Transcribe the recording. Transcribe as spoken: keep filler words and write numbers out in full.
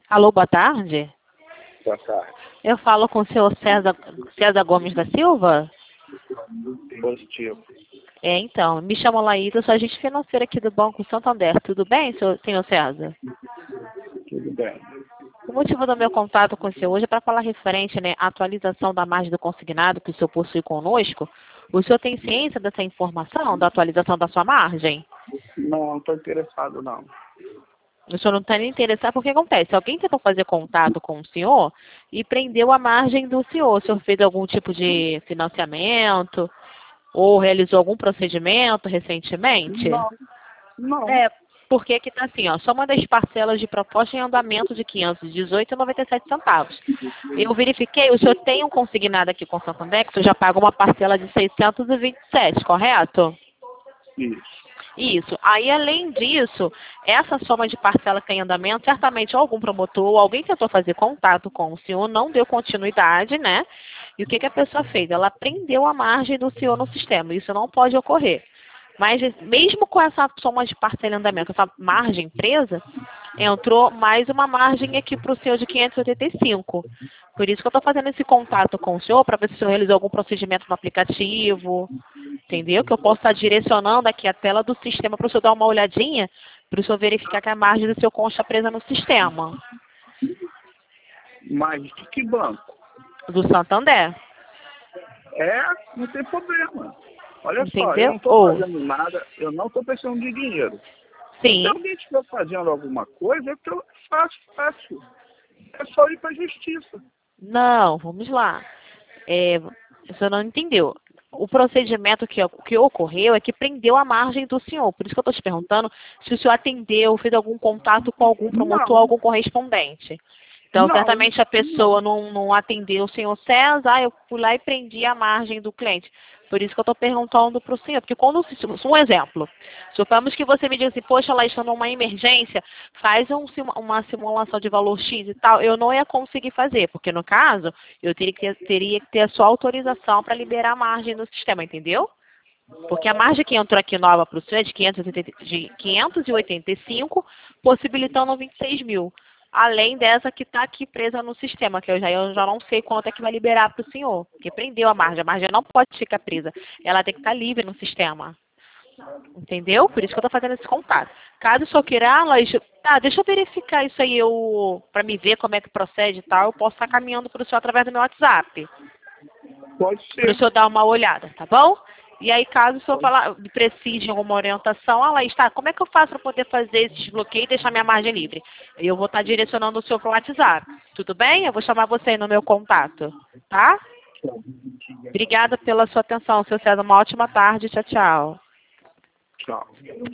Alô, boa tarde. Boa tarde. Eu falo com o senhor César, César Gomes da Silva? Positivo. É, então, me chamo Laída, sou agente financeira aqui do Banco Santander. Tudo bem, senhor, senhor César? Tudo bem. O motivo do meu contato com o senhor hoje é para falar referente, né, à atualização da margem do consignado que o senhor possui conosco. O senhor tem ciência dessa informação, da atualização da sua margem? Não, não estou interessado, não. O senhor não está nem interessado, porque acontece? Alguém tentou fazer contato com o senhor e prendeu a margem do senhor. O senhor fez algum tipo de financiamento ou realizou algum procedimento recentemente? Não, não. É, porque que está assim, ó, só uma das parcelas de proposta em andamento de quinhentos e dezoito reais e noventa e sete centavos. Eu verifiquei, o senhor tem um consignado aqui com o Santander, que o senhor já pagou uma parcela de seiscentos e vinte e sete, correto? Isso. Isso. Aí, além disso, essa soma de parcela que tem em andamento, certamente algum promotor ou alguém tentou fazer contato com o senhor, não deu continuidade, né? E o que, que a pessoa fez? Ela prendeu a margem do senhor no sistema. Isso não pode ocorrer. Mas, mesmo com essa soma de parcela em andamento, essa margem presa, entrou mais uma margem aqui para o senhor de quinhentos e oitenta e cinco. Por isso que eu estou fazendo esse contato com o senhor, para ver se o senhor realizou algum procedimento no aplicativo, entendeu? Que eu posso estar direcionando aqui a tela do sistema para o senhor dar uma olhadinha, para o senhor verificar que a margem do seu cônjuge está presa no sistema. Mas de que banco? Do Santander. É, não tem problema. Olha só, eu Entendeu? não estou Ou, fazendo nada, eu não estou precisando de dinheiro. sim. Se alguém estiver fazendo alguma coisa, eu faço, faço. É só ir para a justiça. Não, vamos lá. É, o senhor não entendeu. O procedimento que, que ocorreu é que prendeu a margem do senhor. Por isso que eu estou te perguntando se o senhor atendeu, fez algum contato com algum promotor, Não, algum correspondente. Então, não, certamente a pessoa não, não atendeu o senhor César, ah, eu fui lá e prendi a margem do cliente. Por isso que eu estou perguntando para o senhor. Porque quando, um exemplo, supomos que você me diga assim, poxa, lá está numa emergência, faz um, uma simulação de valor X e tal, eu não ia conseguir fazer, porque no caso, eu teria que, teria que ter a sua autorização para liberar a margem no sistema, entendeu? Porque a margem que entrou aqui nova para o senhor é de quinhentos e oitenta e cinco, possibilitando vinte e seis mil. Além dessa que está aqui presa no sistema, que eu já, eu já não sei quanto é que vai liberar para o senhor. Porque prendeu a margem. A margem não pode ficar presa. Ela tem que estar livre no sistema. Entendeu? Por isso que eu estou fazendo esse contato. Caso o senhor queira, ah, Laís, tá, deixa eu verificar isso aí para me ver como é que procede e tal, eu posso estar caminhando para o senhor através do meu WhatsApp. Pode Para o ser. senhor dar uma olhada, tá bom? E aí, caso o senhor falar, precise de alguma orientação, ah, Laís, tá, como é que eu faço para poder fazer esse desbloqueio e deixar minha margem livre? Eu vou estar direcionando o senhor para o WhatsApp. Tudo bem? Eu vou chamar você aí no meu contato, tá? Obrigada pela sua atenção, senhor César. Uma ótima tarde. Tchau, tchau. Tchau.